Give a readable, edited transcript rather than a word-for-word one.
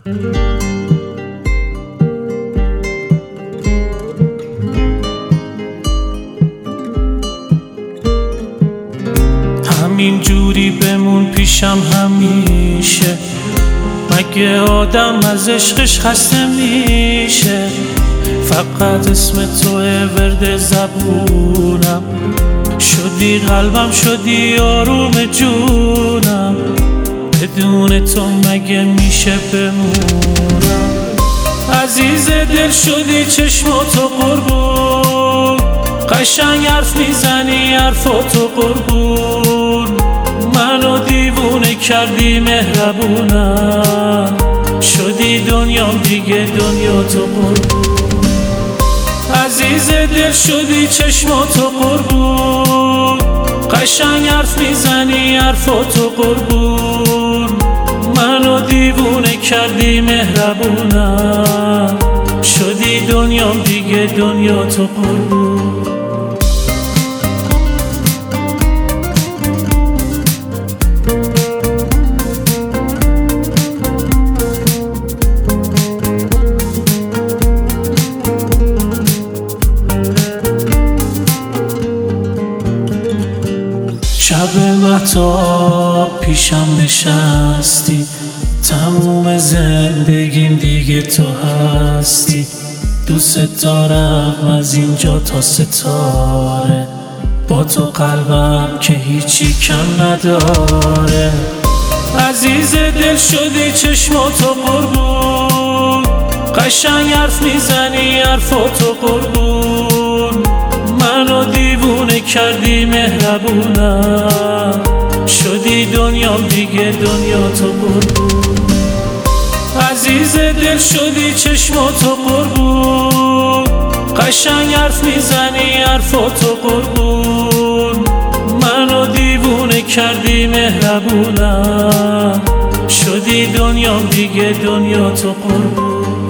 همین جوری بمون پیشم همیشه، مگه آدم از عشقش خسته میشه؟ فقط اسم توه ورد زبونم، شدی قلبم شدی آروم جونم، بدون تو مگه میشه بمونم؟ عزیز دل شدی چشماتو قربون، قشنگ حرف میزنی حرفاتو قربون، منو دیوونه کردی مهربونم، شدی دنیام دیگه دنیا تو قربون. عزیز دل شدی چشماتو قربون، قشنگ حرف میزنی حرفاتو قربون، منو دیوونه کردی مهربونم، شدی دنیام دیگه دنیا تو قربون. شب مهتاب پیشم نشستی، تموم زندگیم دیگه تو هستی، دوست دارم از اینجا تا ستاره، با تو قلبم که هیچی کم نداره. عزیز دل شدی چشماتو قربون، قشنگ حرف میزنی حرفاتو قربون، منو دیوونه کردی مهربونم، شدی دنیام دیگه دنیا تو قربون. عزیز دل شدی چشماتو قربون، قشنگ حرف میزنی حرفاتو قربون، منو دیوونه کردی مهربونم، شدی دنیام دیگه دنیا تو قربون.